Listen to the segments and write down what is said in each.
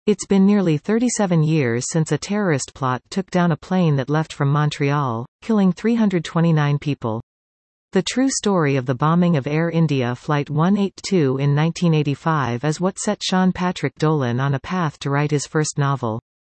It's been nearly 37 years since a terrorist plot took down a plane that left from Montreal, killing 329 people. The true story of the bombing of Air India Flight 182 in 1985 is what set Sean Patrick Dolan on a path to write his first novel.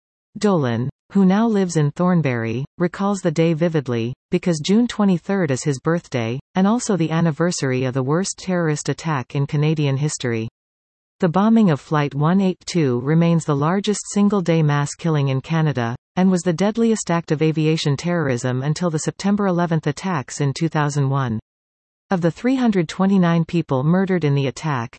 Dolan, who now lives in Thornbury, recalls the day vividly, because June 23 is his birthday, and also the anniversary of the worst terrorist attack in Canadian history. The bombing of Flight 182 remains the largest single-day mass killing in Canada, and was the deadliest act of aviation terrorism until the September 11 attacks in 2001. Of the 329 people murdered in the attack,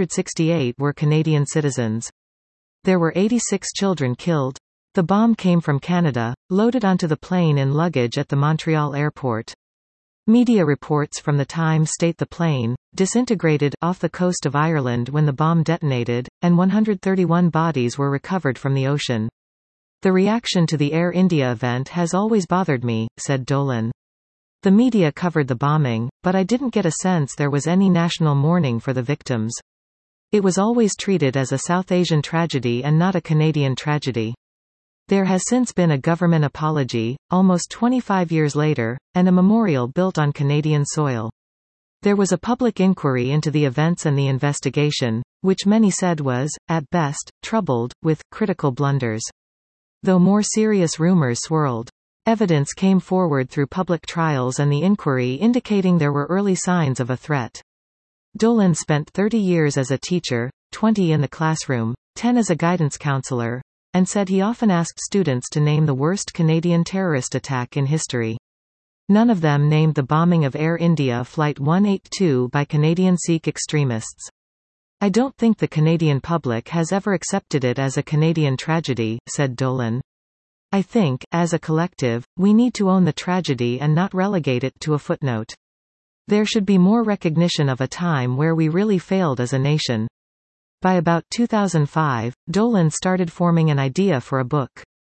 268 were Canadian citizens. There were 86 children killed. The bomb came from Canada, loaded onto the plane in luggage at the Montreal airport. Media reports from the time state the plane disintegrated off the coast of Ireland when the bomb detonated, and 131 bodies were recovered from the ocean. The reaction to the Air India event has always bothered me, said Dolan. The media covered the bombing, but I didn't get a sense there was any national mourning for the victims. It was always treated as a South Asian tragedy and not a Canadian tragedy. There has since been a government apology, almost 25 years later, and a memorial built on Canadian soil. There was a public inquiry into the events and the investigation, which many said was, at best, troubled, with critical blunders. Though more serious rumors swirled. Evidence came forward through public trials and the inquiry indicating there were early signs of a threat. Dolan spent 30 years as a teacher, 20 in the classroom, 10 as a guidance counselor, and said he often asked students to name the worst Canadian terrorist attack in history. None of them named the bombing of Air India Flight 182 by Canadian Sikh extremists. I don't think the Canadian public has ever accepted it as a Canadian tragedy, said Dolan. I think, as a collective, we need to own the tragedy and not relegate it to a footnote. There should be more recognition of a time where we really failed as a nation. By about 2005, Dolan started forming an idea for a book.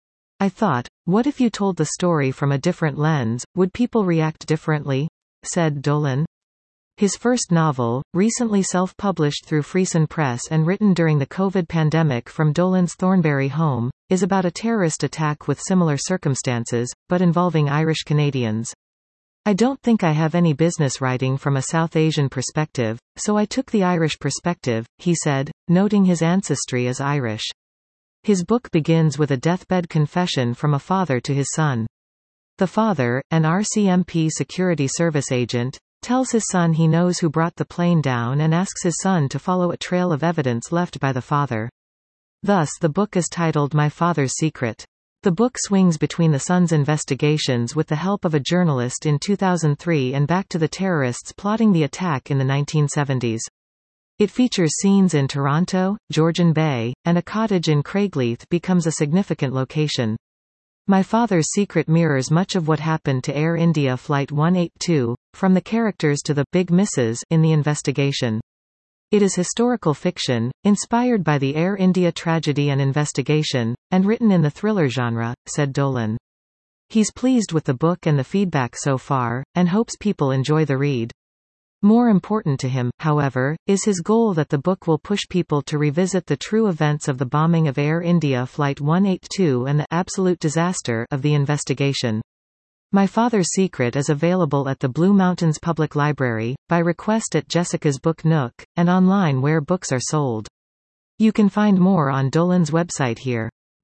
I thought, what if you told the story from a different lens, would people react differently? Said Dolan. His first novel, recently self-published through Friesen Press and written during the COVID pandemic from Dolan's Thornbury home, is about a terrorist attack with similar circumstances, but involving Irish Canadians. I don't think I have any business writing from a South Asian perspective, so I took the Irish perspective, he said, noting his ancestry as Irish. His book begins with a deathbed confession from a father to his son. The father, an RCMP security service agent, tells his son he knows who brought the plane down and asks his son to follow a trail of evidence left by the father. Thus the book is titled My Father's Secret. The book swings between the son's investigations with the help of a journalist in 2003 and back to the terrorists plotting the attack in the 1970s. It features scenes in Toronto, Georgian Bay, and a cottage in Craigleith becomes a significant location. My Father's Secret mirrors much of what happened to Air India Flight 182, from the characters to the big misses in the investigation. It is historical fiction, inspired by the Air India tragedy and investigation, and written in the thriller genre, said Dolan. He's pleased with the book and the feedback so far, and hopes people enjoy the read. More important to him, however, is his goal that the book will push people to revisit the true events of the bombing of Air India Flight 182 and the absolute disaster of the investigation. My Father's Secret is available at the Blue Mountains Public Library, by request at Jessica's Book Nook, and online where books are sold. You can find more on Dolan's website here.